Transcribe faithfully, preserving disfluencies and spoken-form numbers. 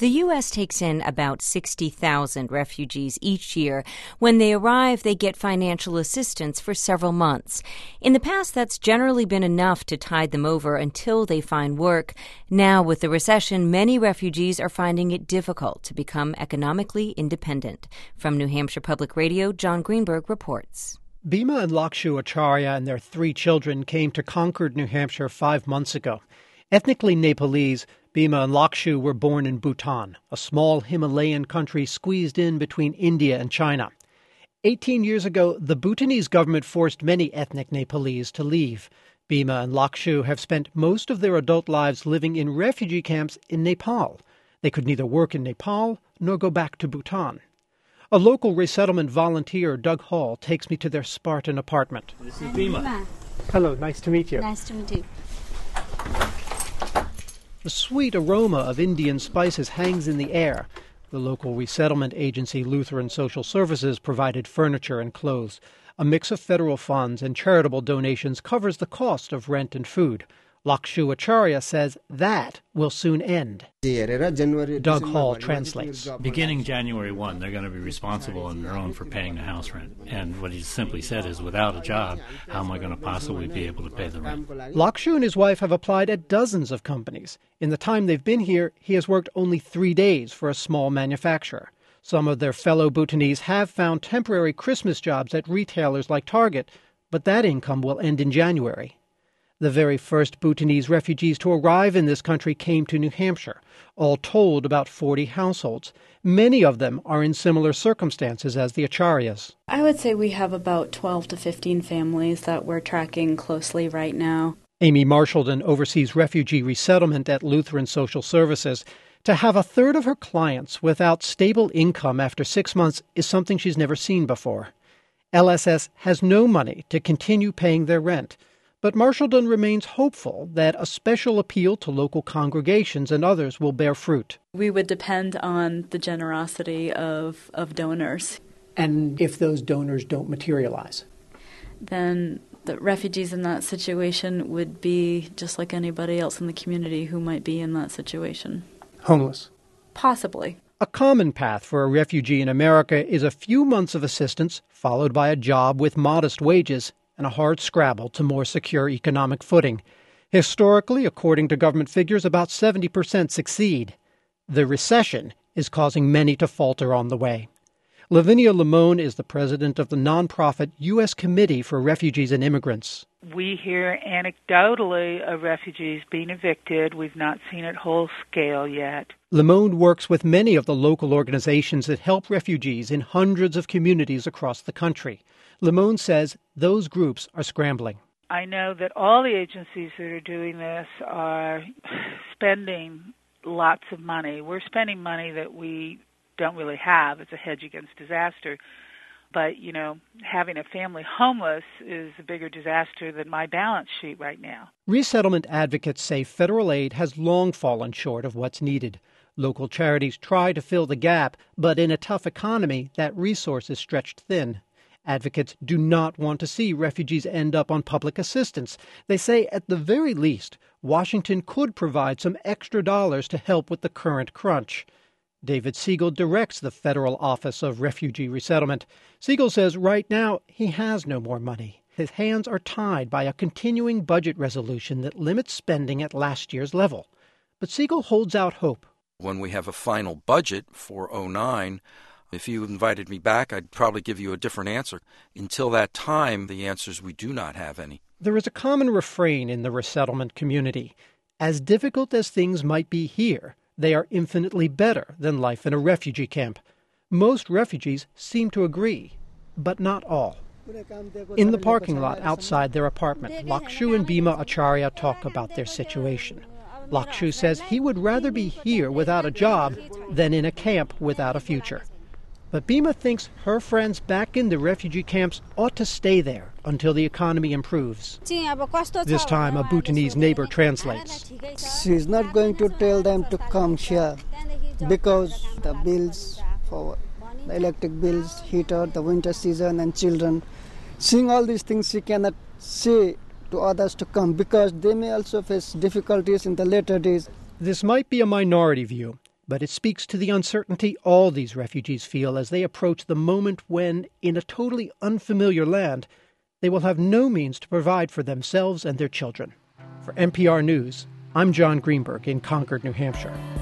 The U S takes in about sixty thousand refugees each year. When they arrive, they get financial assistance for several months. In the past, that's generally been enough to tide them over until they find work. Now, with the recession, many refugees are finding it difficult to become economically independent. From New Hampshire Public Radio, John Greenberg reports. Bhima and Lakshu Acharya and their three children came to Concord, New Hampshire five months ago. Ethnically Nepalese, Bhima and Lakshu were born in Bhutan, a small Himalayan country squeezed in between India and China. Eighteen years ago, the Bhutanese government forced many ethnic Nepalese to leave. Bhima and Lakshu have spent most of their adult lives living in refugee camps in Nepal. They could neither work in Nepal nor go back to Bhutan. A local resettlement volunteer, Doug Hall, takes me to their Spartan apartment. This is Bhima. Hello, nice to meet you. Nice to meet you. The sweet aroma of Indian spices hangs in the air. The local resettlement agency, Lutheran Social Services, provided furniture and clothes. A mix of federal funds and charitable donations covers the cost of rent and food. Lakshu Acharya says that will soon end. Doug Hall translates. Beginning January first, they're going to be responsible on their own for paying the house rent. And what he simply said is, without a job, how am I going to possibly be able to pay the rent? Lakshu and his wife have applied at dozens of companies. In the time they've been here, he has worked only three days for a small manufacturer. Some of their fellow Bhutanese have found temporary Christmas jobs at retailers like Target, but that income will end in January. The very first Bhutanese refugees to arrive in this country came to New Hampshire. All told, about forty households. Many of them are in similar circumstances as the Acharyas. I would say we have about twelve to fifteen families that we're tracking closely right now. Amy Marshaldon oversees refugee resettlement at Lutheran Social Services. To have a third of her clients without stable income after six months is something she's never seen before. L S S has no money to continue paying their rent. But Marshaldon remains hopeful that a special appeal to local congregations and others will bear fruit. We would depend on the generosity of, of donors. And if those donors don't materialize? Then the refugees in that situation would be just like anybody else in the community who might be in that situation. Homeless? Possibly. A common path for a refugee in America is a few months of assistance, followed by a job with modest wages, and a hard scrabble to more secure economic footing. Historically, according to government figures, about seventy percent succeed. The recession is causing many to falter on the way. Lavinia Limon is the president of the nonprofit U S Committee for Refugees and Immigrants. We hear anecdotally of refugees being evicted. We've not seen it whole scale yet. Limon works with many of the local organizations that help refugees in hundreds of communities across the country. Limon says those groups are scrambling. I know that all the agencies that are doing this are spending lots of money. We're spending money that we don't really have. It's a hedge against disaster. But, you know, having a family homeless is a bigger disaster than my balance sheet right now. Resettlement advocates say federal aid has long fallen short of what's needed. Local charities try to fill the gap, but in a tough economy, that resource is stretched thin. Advocates do not want to see refugees end up on public assistance. They say, at the very least, Washington could provide some extra dollars to help with the current crunch. David Siegel directs the Federal Office of Refugee Resettlement. Siegel says right now he has no more money. His hands are tied by a continuing budget resolution that limits spending at last year's level. But Siegel holds out hope. When we have a final budget for oh nine, if you invited me back, I'd probably give you a different answer. Until that time, the answer is we do not have any. There is a common refrain in the resettlement community. As difficult as things might be here, they are infinitely better than life in a refugee camp. Most refugees seem to agree, but not all. In the parking lot outside their apartment, Lakshu and Bhima Acharya talk about their situation. Lakshu says he would rather be here without a job than in a camp without a future. But Bhima thinks her friends back in the refugee camps ought to stay there until the economy improves. This time, a Bhutanese neighbor translates. She's not going to tell them to come here because the bills for the electric bills, heater, the winter season, and children. Seeing all these things, she cannot say to others to come because they may also face difficulties in the later days. This might be a minority view. But it speaks to the uncertainty all these refugees feel as they approach the moment when, in a totally unfamiliar land, they will have no means to provide for themselves and their children. For N P R News, I'm John Greenberg in Concord, New Hampshire.